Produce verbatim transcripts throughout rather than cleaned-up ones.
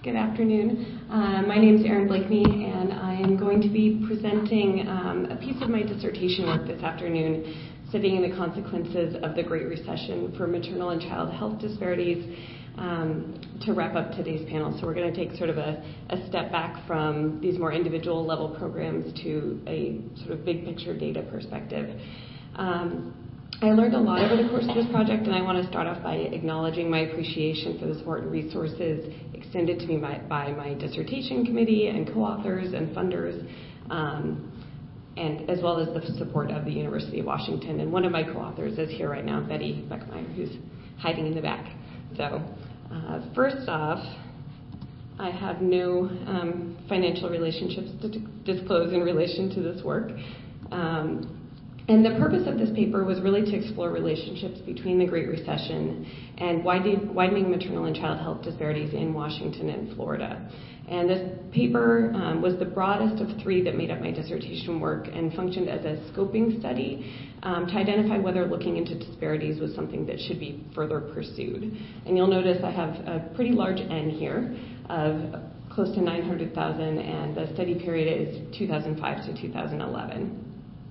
Good afternoon. Uh, my name is Erin Blakeney, and I am going to be presenting um, a piece of my dissertation work this afternoon, studying the consequences of the Great Recession for maternal and child health disparities, um, to wrap up today's panel. So we're going to take sort of a, a step back from these more individual level programs to a sort of big picture data perspective. Um, I learned a lot over the course of this project, and I want to start off by acknowledging my appreciation for the support and resources extended to me by, by my dissertation committee and co-authors and funders, um, and as well as the support of the University of Washington. And one of my co-authors is here right now, Betty Beckmeyer, who's hiding in the back. So uh, first off, I have no um, financial relationships to d- disclose in relation to this work. Um, And the purpose of this paper was really to explore relationships between the Great Recession and widening maternal and child health disparities in Washington and Florida. And this paper um, was the broadest of three that made up my dissertation work and functioned as a scoping study um, to identify whether looking into disparities was something that should be further pursued. And you'll notice I have a pretty large N here of close to nine hundred thousand, and the study period is two thousand five to two thousand eleven.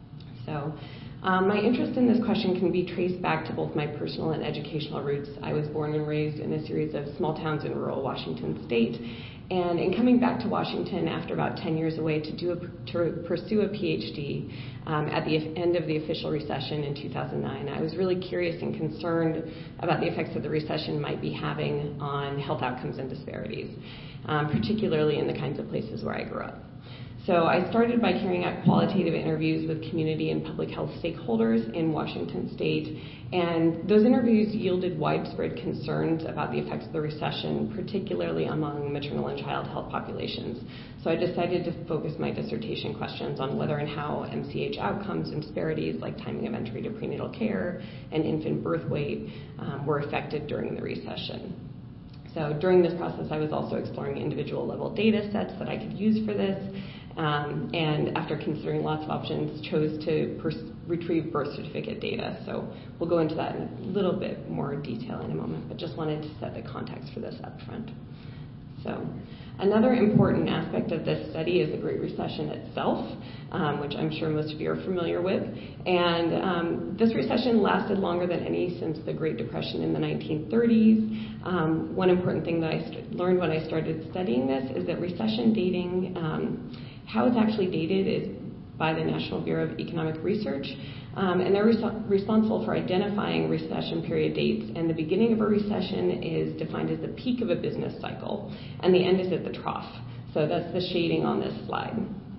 So um, my interest in this question can be traced back to both my personal and educational roots. I was born and raised in a series of small towns in rural Washington state. And in coming back to Washington after about ten years away to, do a, to pursue a PhD um, at the end of the official recession in two thousand nine, I was really curious and concerned about the effects that the recession might be having on health outcomes and disparities, um, particularly in the kinds of places where I grew up. So I started by carrying out qualitative interviews with community and public health stakeholders in Washington state, and those interviews yielded widespread concerns about the effects of the recession, particularly among maternal and child health populations. So I decided to focus my dissertation questions on whether and how M C H outcomes and disparities like timing of entry to prenatal care and infant birth weight um, were affected during the recession. So during this process, I was also exploring individual level data sets that I could use for this. Um, and after considering lots of options, chose to pers- retrieve birth certificate data. So we'll go into that in a little bit more detail in a moment, but just wanted to set the context for this up front. So another important aspect of this study is the Great Recession itself, um, which I'm sure most of you are familiar with. And um, this recession lasted longer than any since the Great Depression in the nineteen thirties. Um, one important thing that I st- learned when I started studying this is that recession dating, um, how it's actually dated is by the National Bureau of Economic Research. Um, and they're res- responsible for identifying recession period dates. And the beginning of a recession is defined as the peak of a business cycle, and the end is at the trough. So that's the shading on this slide.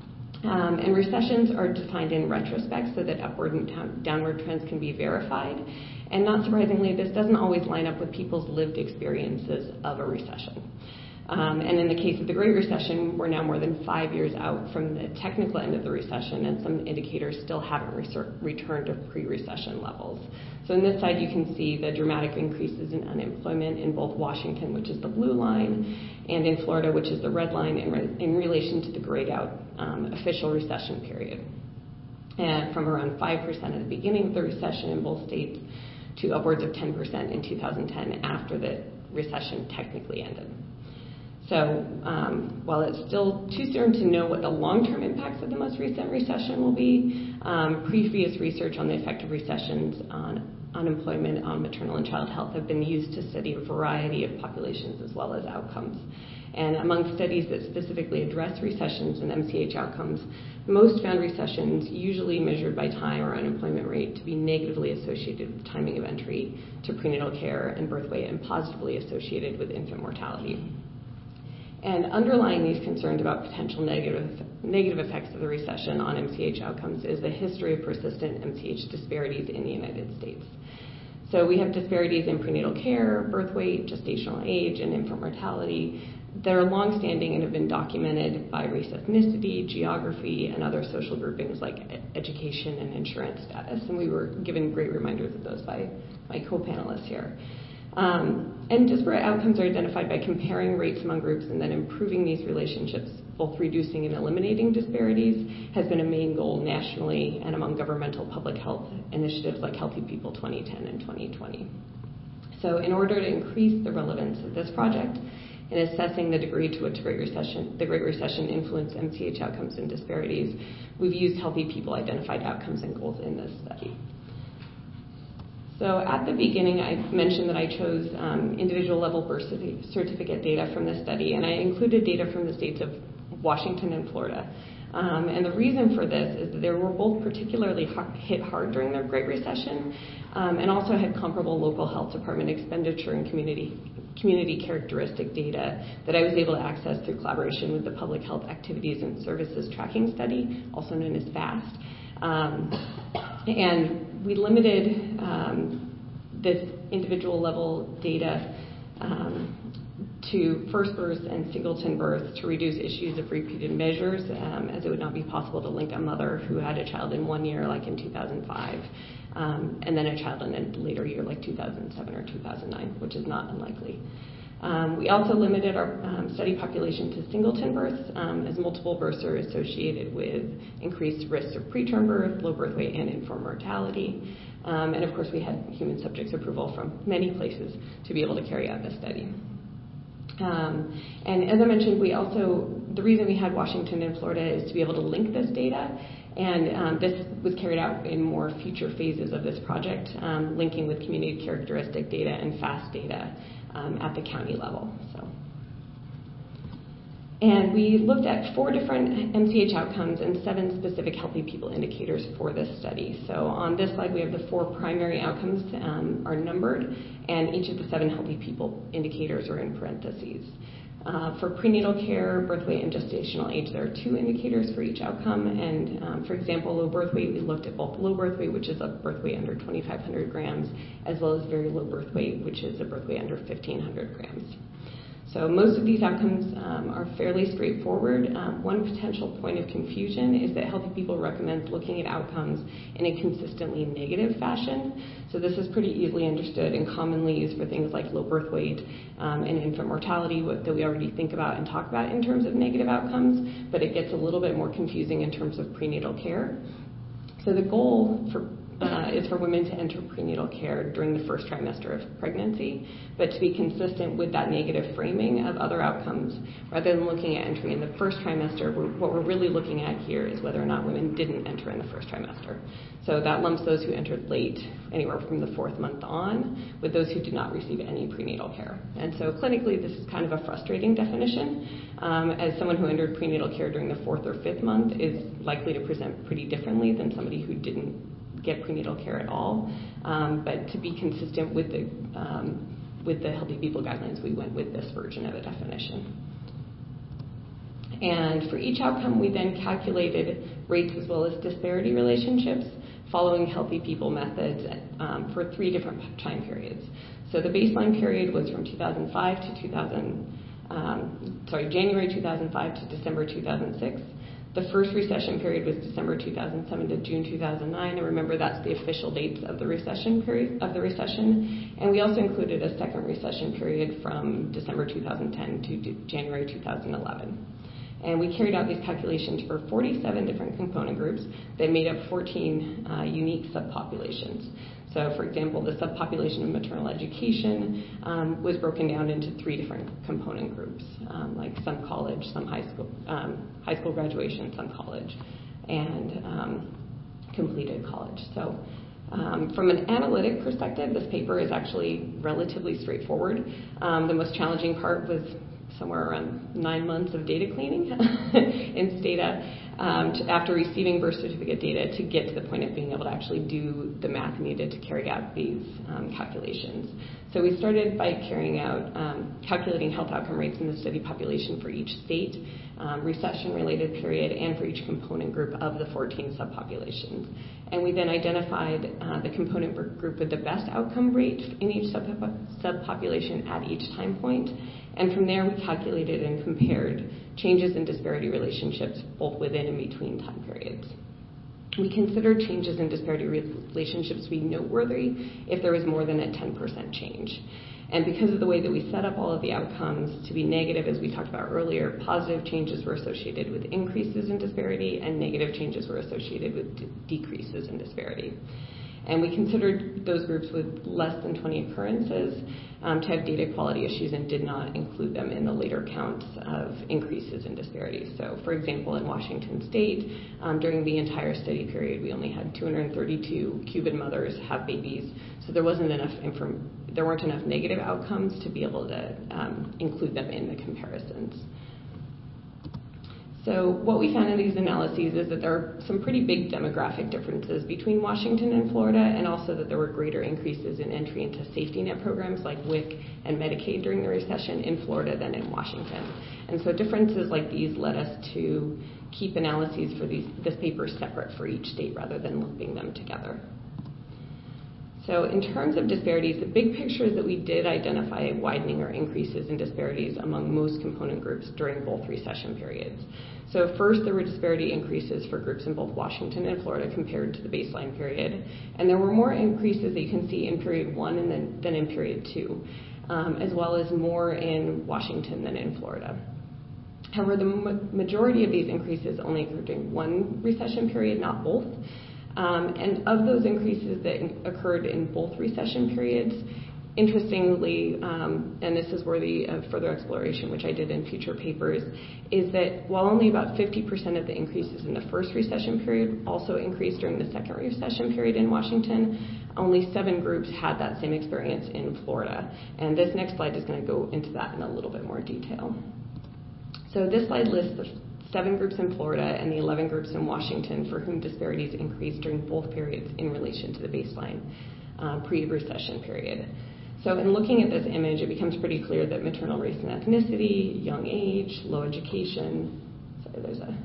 Um, and recessions are defined in retrospect so that upward and t- downward trends can be verified. And not surprisingly, this doesn't always line up with people's lived experiences of a recession. Um, and in the case of the Great Recession, we're now more than five years out from the technical end of the recession, and some indicators still haven't re- returned to pre-recession levels. So in this slide, you can see the dramatic increases in unemployment in both Washington, which is the blue line, and in Florida, which is the red line, in, re- in relation to the grayed out um, official recession period. And from around five percent at the beginning of the recession in both states to upwards of ten percent in two thousand ten after the recession technically ended. So um, while it's still too soon to know what the long-term impacts of the most recent recession will be, um, previous research on the effect of recessions on unemployment on maternal and child health have been used to study a variety of populations as well as outcomes. And among studies that specifically address recessions and M C H outcomes, most found recessions, usually measured by time or unemployment rate, to be negatively associated with timing of entry to prenatal care and birth weight, and positively associated with infant mortality. And underlying these concerns about potential negative, negative effects of the recession on M C H outcomes is the history of persistent M C H disparities in the United States. So we have disparities in prenatal care, birth weight, gestational age, and infant mortality that are longstanding and have been documented by race, ethnicity, geography, and other social groupings like education and insurance status. And we were given great reminders of those by my co-panelists here. Um, and disparate outcomes are identified by comparing rates among groups and then improving these relationships, both reducing and eliminating disparities, has been a main goal nationally and among governmental public health initiatives like Healthy People twenty ten and twenty twenty. So in order to increase the relevance of this project in assessing the degree to which Great Recession, the Great Recession influenced M C H outcomes and disparities, we've used Healthy People Identified Outcomes and Goals in this study. So at the beginning, I mentioned that I chose um, individual level birth certificate data from this study, and I included data from the states of Washington and Florida. Um, and the reason for this is that they were both particularly hard, hit hard during the Great Recession, um, and also had comparable local health department expenditure and community community characteristic data that I was able to access through collaboration with the Public Health Activities and Services Tracking Study, also known as FAST. Um, and we limited um, this individual level data um, to first births and singleton births to reduce issues of repeated measures, um, as it would not be possible to link a mother who had a child in one year, like in two thousand five, um, and then a child in a later year, like two thousand seven or two thousand nine, which is not unlikely. Um, we also limited our um, study population to singleton births, um, as multiple births are associated with increased risks of preterm birth, low birth weight, and infant mortality. Um, and of course, we had human subjects approval from many places to be able to carry out this study. Um, and as I mentioned, we also, the reason we had Washington and Florida is to be able to link this data. And um, this was carried out in more future phases of this project, um, linking with community characteristic data and FAST data um, at the county level. So. And we looked at four different M C H outcomes and seven specific Healthy People indicators for this study. So on this slide, we have the four primary outcomes um, are numbered, and each of the seven Healthy People indicators are in parentheses. Uh, for prenatal care, birth weight, and gestational age, there are two indicators for each outcome. And um, for example, low birth weight, we looked at both low birth weight, which is a birth weight under twenty-five hundred grams, as well as very low birth weight, which is a birth weight under fifteen hundred grams. So most of these outcomes um, are fairly straightforward. Um, one potential point of confusion is that Healthy People recommends looking at outcomes in a consistently negative fashion. So this is pretty easily understood and commonly used for things like low birth weight um, and infant mortality that we already think about and talk about in terms of negative outcomes, but it gets a little bit more confusing in terms of prenatal care. So the goal for Uh, is for women to enter prenatal care during the first trimester of pregnancy, but to be consistent with that negative framing of other outcomes, rather than looking at entry in the first trimester, we're, what we're really looking at here is whether or not women didn't enter in the first trimester. So that lumps those who entered late, anywhere from the fourth month on, with those who did not receive any prenatal care. And so clinically, this is kind of a frustrating definition, um, as someone who entered prenatal care during the fourth or fifth month is likely to present pretty differently than somebody who didn't get prenatal care at all, um, but to be consistent with the um, with the Healthy People guidelines, we went with this version of a definition. And for each outcome, we then calculated rates as well as disparity relationships following Healthy People methods um, for three different time periods. So the baseline period was from two thousand five to two thousand, um, sorry, January two thousand five to December two thousand six. The first recession period was December two thousand seven to June two thousand nine, and remember that's the official dates of the recession period of the recession. And we also included a second recession period from December two thousand ten to January two thousand eleven. And we carried out these calculations for forty-seven different component groups that made up fourteen uh, unique subpopulations. So, for example, the subpopulation of maternal education um, was broken down into three different component groups, um, like some college, some high school, um, high school graduation, some college, and um, completed college. So, um, from an analytic perspective, this paper is actually relatively straightforward. Um, the most challenging part was somewhere around nine months of data cleaning in Stata um, to, after receiving birth certificate data to get to the point of being able to actually do the math needed to carry out these um, calculations. So we started by carrying out, um, calculating health outcome rates in the study population for each state, um, recession-related period, and for each component group of the fourteen subpopulations. And we then identified uh, the component group with the best outcome rate in each sub- subpopulation at each time point. And from there, we calculated and compared changes in disparity relationships both within and between time periods. We considered changes in disparity relationships to be noteworthy if there was more than a ten percent change. And because of the way that we set up all of the outcomes to be negative, as we talked about earlier, positive changes were associated with increases in disparity and negative changes were associated with d- decreases in disparity. And we considered those groups with less than twenty occurrences um, to have data quality issues and did not include them in the later counts of increases in disparities. So, for example, in Washington State, um, during the entire study period, we only had two hundred thirty-two Cuban mothers have babies. So there wasn't enough inform- there weren't enough negative outcomes to be able to um, include them in the comparisons. So what we found in these analyses is that there are some pretty big demographic differences between Washington and Florida, and also that there were greater increases in entry into safety net programs like W I C and Medicaid during the recession in Florida than in Washington. And so differences like these led us to keep analyses for these, this paper separate for each state rather than lumping them together. So in terms of disparities, the big picture is that we did identify widening or increases in disparities among most component groups during both recession periods. So first, there were disparity increases for groups in both Washington and Florida compared to the baseline period. And there were more increases that you can see in period one and then, than in period two, um, as well as more in Washington than in Florida. However, the ma- majority of these increases only occurred during one recession period, not both. Um, and of those increases that in- occurred in both recession periods, interestingly, um, and this is worthy of further exploration, which I did in future papers, is that while only about fifty percent of the increases in the first recession period also increased during the second recession period in Washington, only seven groups had that same experience in Florida. And this next slide is going to go into that in a little bit more detail. So this slide lists the seven groups in Florida and the eleven groups in Washington for whom disparities increased during both periods in relation to the baseline uh, pre-recession period. So in looking at this image, it becomes pretty clear that maternal race and ethnicity, young age, low education, sorry, there's a,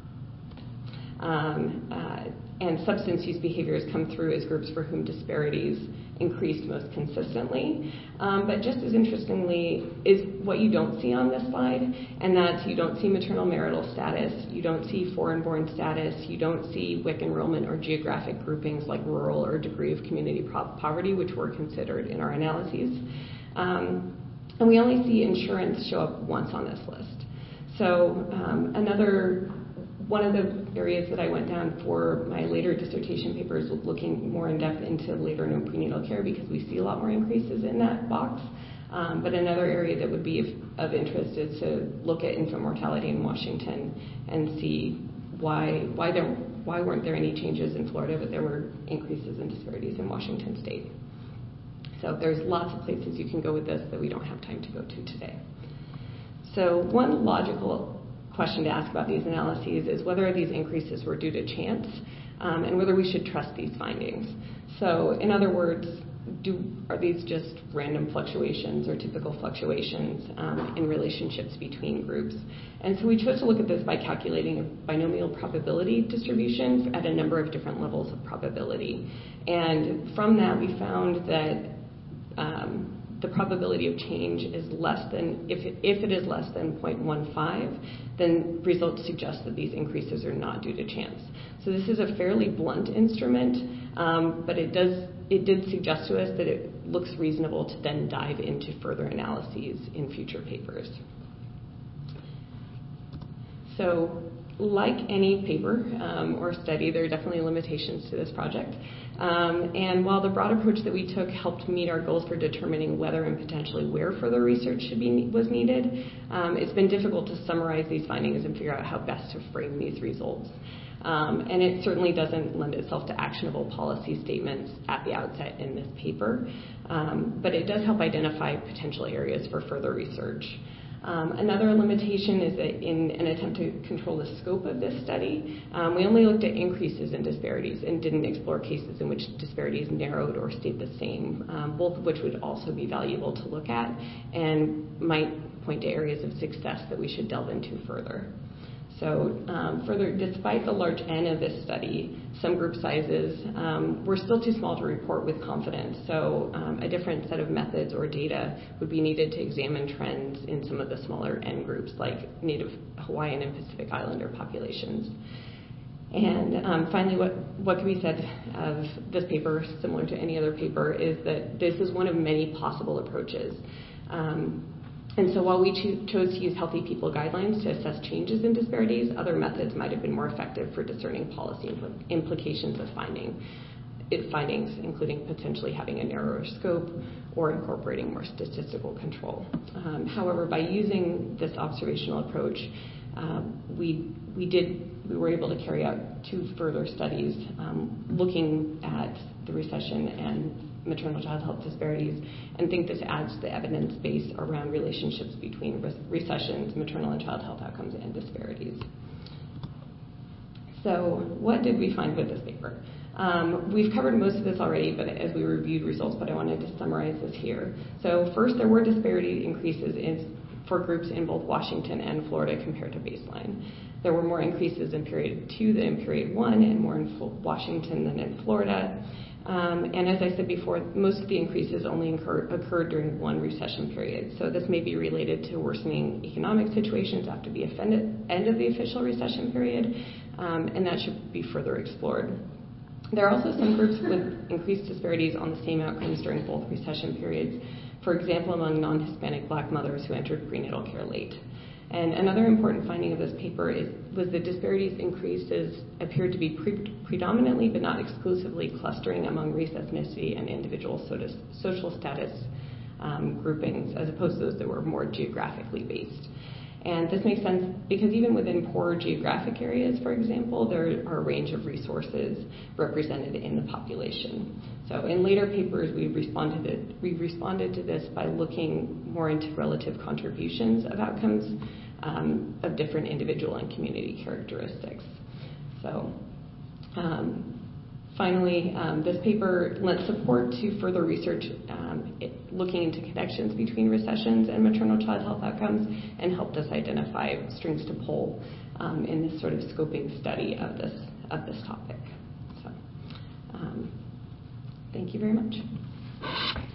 um, uh, and substance use behaviors come through as groups for whom disparities increased most consistently. Um, but just as interestingly is what you don't see on this slide, and that's you don't see maternal marital status, you don't see foreign-born status, you don't see W I C enrollment or geographic groupings like rural or degree of community pro- poverty, which were considered in our analyses. Um, and we only see insurance show up once on this list. So um, another One of the areas that I went down for my later dissertation papers was looking more in depth into later and prenatal care because we see a lot more increases in that box. Um, but another area that would be of, of interest is to look at infant mortality in Washington and see why why there why weren't there any changes in Florida, but there were increases in disparities in Washington State. So there's lots of places you can go with this that we don't have time to go to today. So one logical question to ask about these analyses is whether these increases were due to chance um, and whether we should trust these findings. So in other words, do, are these just random fluctuations or typical fluctuations um, in relationships between groups? And so we chose to look at this by calculating a binomial probability distribution at a number of different levels of probability. And from that, we found that um, the probability of change is less than, if it, if it is less than zero point one five, then results suggest that these increases are not due to chance. So this is a fairly blunt instrument, um, but it does it did suggest to us that it looks reasonable to then dive into further analyses in future papers. So like any paper um, or study, there are definitely limitations to this project. Um, and while the broad approach that we took helped meet our goals for determining whether and potentially where further research should be was needed, um, it's been difficult to summarize these findings and figure out how best to frame these results. Um, and it certainly doesn't lend itself to actionable policy statements at the outset in this paper, um, but it does help identify potential areas for further research. Um, another limitation is that in an attempt to control the scope of this study, um, we only looked at increases in disparities and didn't explore cases in which disparities narrowed or stayed the same, um, both of which would also be valuable to look at and might point to areas of success that we should delve into further. So um, further, despite the large N of this study, some group sizes um, were still too small to report with confidence. So um, a different set of methods or data would be needed to examine trends in some of the smaller N groups, like Native Hawaiian and Pacific Islander populations. And um, finally, what, what can be said of this paper, similar to any other paper, is that this is one of many possible approaches. Um, And so while we cho- chose to use Healthy People guidelines to assess changes in disparities, other methods might have been more effective for discerning policy impl- implications of finding its findings, including potentially having a narrower scope or incorporating more statistical control. Um, however, by using this observational approach, um, we we did we were able to carry out two further studies um, looking at the recession and maternal child health disparities, and think this adds to the evidence base around relationships between re- recessions, maternal and child health outcomes, and disparities. So what did we find with this paper? Um, we've covered most of this already, but as we reviewed results, but I wanted to summarize this here. So first, there were disparity increases in, for groups in both Washington and Florida compared to baseline. There were more increases in period two than in period one, and more in Washington than in Florida. Um, and as I said before, most of the increases only incur, occurred during one recession period. So this may be related to worsening economic situations after the offended, end of the official recession period, um, and that should be further explored. There are also some groups with increased disparities on the same outcomes during both recession periods, for example, among non-Hispanic Black mothers who entered prenatal care late. And another important finding of this paper is, was that disparities increases appeared to be pre- predominantly but not exclusively clustering among race, ethnicity, and individual social status um, groupings, as opposed to those that were more geographically based. And this makes sense because even within poorer geographic areas, for example, there are a range of resources represented in the population. So in later papers, we responded to, we responded to this by looking more into relative contributions of outcomes um, of different individual and community characteristics. So um, finally, um, this paper lent support to further research um, it, looking into connections between recessions and maternal child health outcomes, and helped us identify strings to pull um, in this sort of scoping study of this of this topic. So, um, thank you very much.